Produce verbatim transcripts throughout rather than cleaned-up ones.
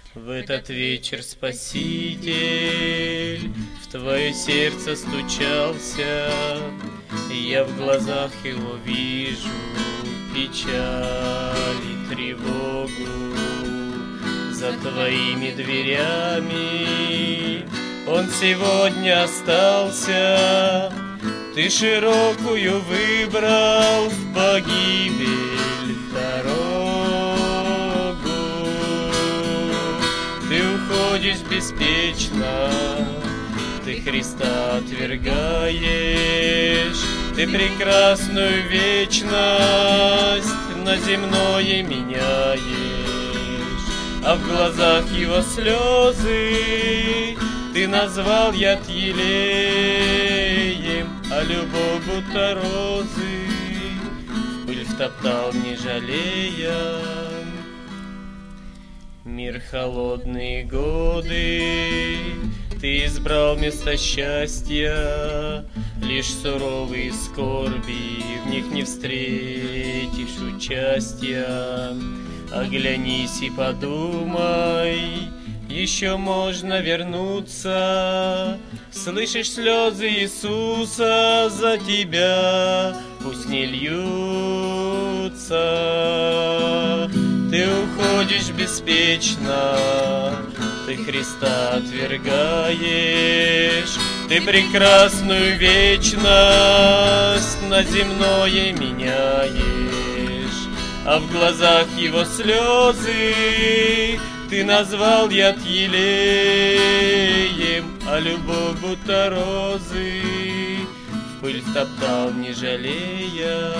В этот вечер Спаситель в твое сердце стучался, я в глазах его вижу печаль и тревогу. За твоими дверями он сегодня остался, ты широкую выбрал в погибель дорогу. Ты уходишь беспечно, ты Христа отвергаешь, ты прекрасную вечность на земное меняешь, а в глазах его слезы ты назвал яд елеем, а любовь будто розы в пыль втоптал, не жалея. Мир холодные годы ты избрал вместо счастья, лишь суровые скорби, в них не встретишь участия. Оглянись и подумай, еще можно вернуться. Слышишь слезы Иисуса за тебя, пусть не льются. Ты уходишь беспечно, ты Христа отвергаешь, ты прекрасную вечность на земное меняешь, а в глазах его слезы ты назвал яд елеем, а любовь будто розы в пыль втоптал, не жалея.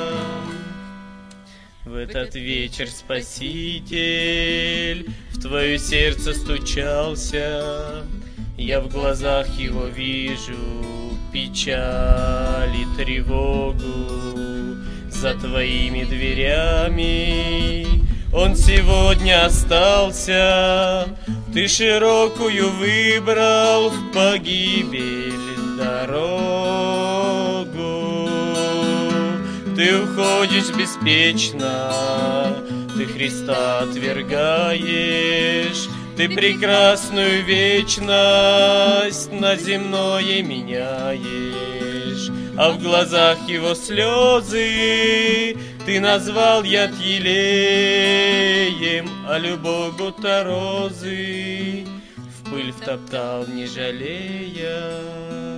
В этот вечер Спаситель в твое сердце стучался, я в глазах его вижу печаль и тревогу. За твоими дверями он сегодня остался, ты широкую выбрал в погибель дорогу. Ты уходишь беспечно, ты Христа отвергаешь, ты прекрасную вечность на земное меняешь, а в глазах его слезы ты назвал яд елеем, а любовь будто розы в пыль втоптал, не жалея.